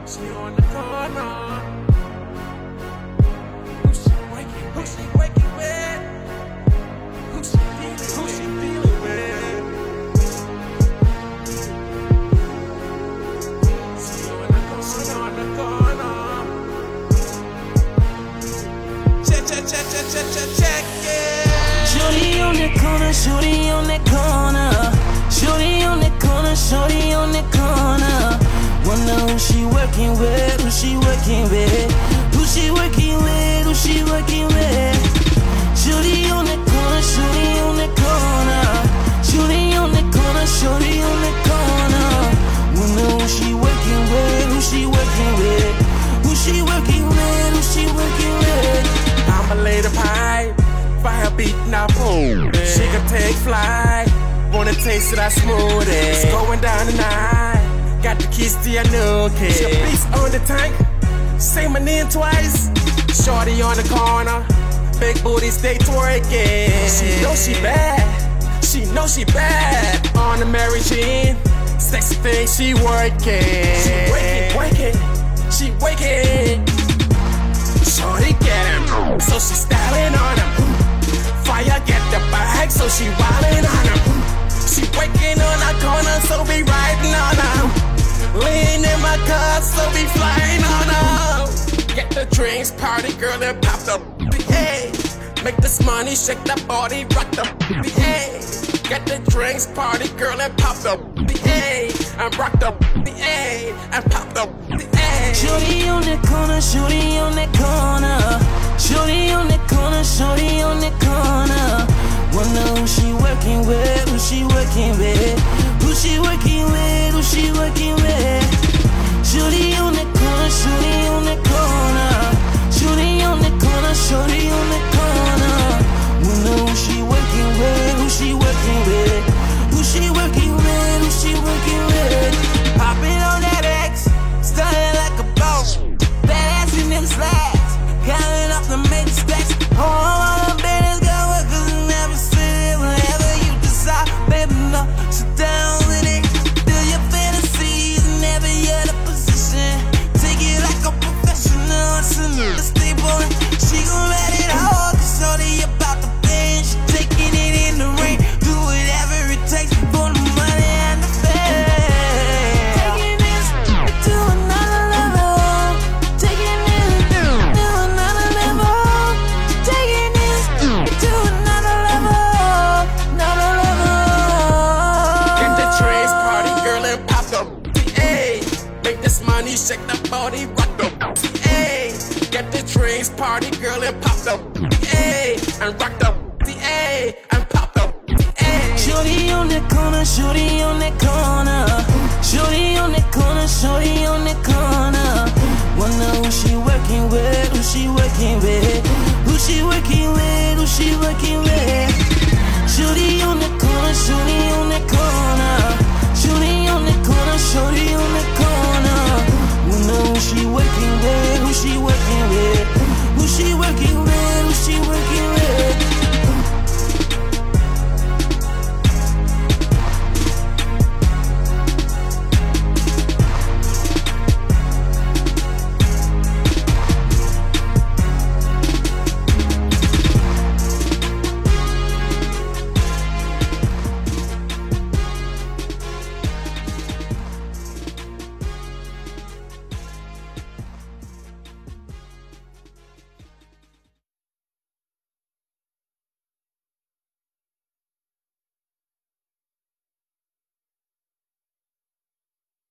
She on the corner. Who she waking with? Who she waking with? Who she feeling? Who she feeling with? She on the corner. Check it. Shorty on the corner, shorty on the corner. Shorty on the corner, shorty on the corner. Wonder who she working with, who she working with, who she working with, who she working with. Shorty on the corner, shorty on the corner. Shorty on the corner, shorty on the corner. Wonder who she working with, who she working with, who she working with, who she working with. I'ma lay the pipe, fire beating up, boom. She can take flight, wanna taste it, I smooth it. It's going down tonight. Got the keys to your new kid. She a beast on the tank. Say my name twice. Shorty on the corner. Big booty stay twerking. She know she bad. She know she bad. On the Mary Jean. Sexy thing she working. She waking. She waking. Shorty get him. So she styling on him. Fire get the bag. So she wildin' on him. She waking on the corner. So be riding on him. Lean in my car, so we flying on up. Get the drinks, party girl, and pop the hey. Make this money, shake that body, rock the hey. Get the drinks, party girl, and pop the hey. And rock the hey. And pop the hey. Shorty on the corner, shorty on the corner. Shorty on the corner, shorty on the corner. Wonder who she working with, who she working with, who she working with, who she working with. Shorty on the corner, shorty on the corner. Shorty on the corner, shorty on the corner. Wonder who she working with, who she working with, who she working with, who she working with. Popping on that X, starting like a boss. Badass in them slides, counting up the major stacks. All the baddest got work 'cause I never sit whenever you decide. Baby, no, sit down with it. Do your fantasies whenever you're in a position. Take it like a professional. It's a staple. She gon' let it hard 'cause shorty about the pain. She taking it in the rain. Do whatever it takes for the money and the fame. Taking this to another level. Taking it to another level. Taking this to another level. Another level. Get the drinks, party girl, and pop the hey. Make this money, shake the body, rock the hey. Get the drinks, party girl, and pop the hey. And rock the hey. And pop the hey. Shorty on the corner, shorty on the corner. Shorty on the corner, shorty on the corner. Wonder who she working with, who she working with, who she working with, who she working with. Shorty on the corner, shorty on